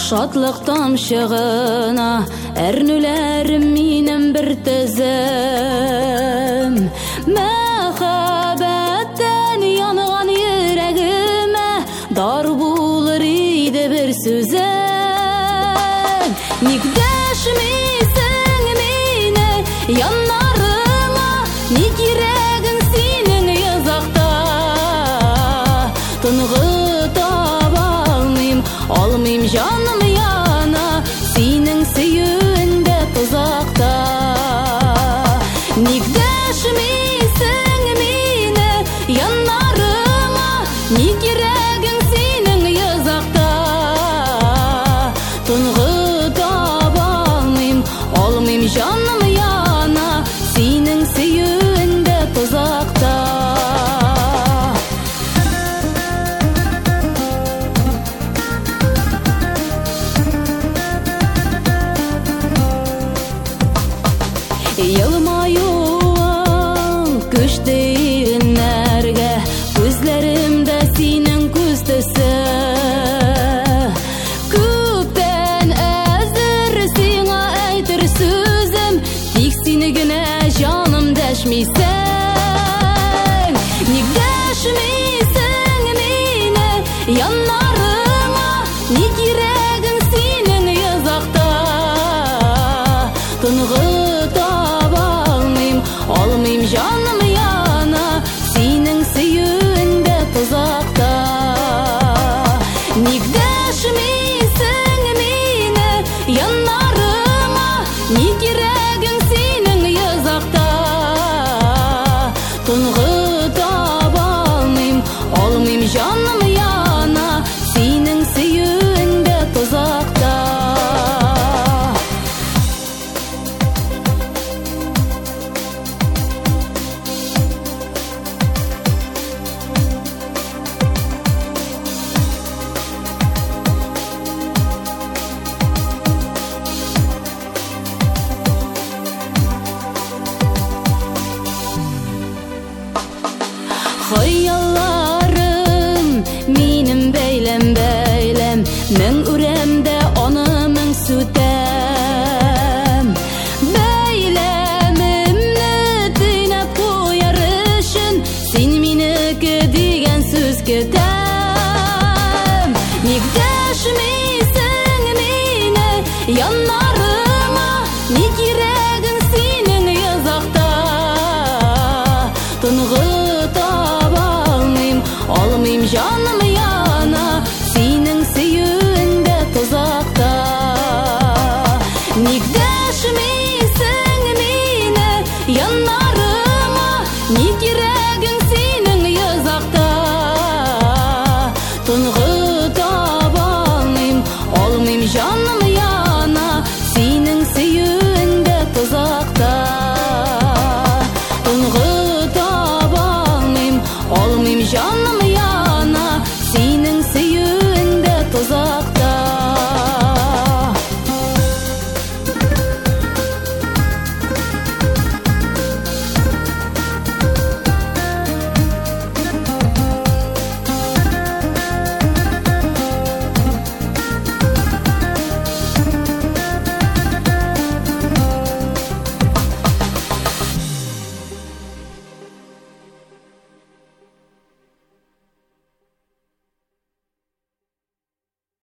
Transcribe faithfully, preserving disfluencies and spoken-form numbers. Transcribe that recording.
Шатлык тамчыгына әрнүләрем минем бер тезем. Мәхәббәттән янган йөрәгемә дар булыр иде бер сүзең. Ник дәшмисең мине яннарыңа, ник йөрәгең синең язакта? Тынгыта алмыйм, алмыйм җаным яна, синең сөюендә тозакта. Ник дәшмисең мине яннарыңа, ник йөрәгең синең язакта? Тынгыта алмыйм, алмыйм җаным яна, синең сөюендә тозакта. Елмаюың көчте игеннәргә, күзләремдә синең күз төсе. Күптән әзер сиңа әйтер сүзем, тик сине генә җаным дәшмисең. Ник дәшмисең мине яннарыңа, ник йөрәгең синең язакта? Тынгыта алмыйм җаным яна, синең сөюендә тозакта. Ник дәшмисең мине яннарыңа, ник йөрәгең синең язакта? Тынгыта алмыйм, алмыйм җаным яна, синең сөюендә тозакта. Хыялларым минем бәйләм-бәйләм, мең үремдә аны мең сүтәм. Бәйләмемне тыйнап куяр өчен, син минеке дигән сүз көтәм. Ник дәшмисең мине яннарыңа, ник йөрәгең синең язакта? Тынгыта алмыйм җаным яна, синең сөюендә тозакта. Ник дәшмисең мине яннарыңа,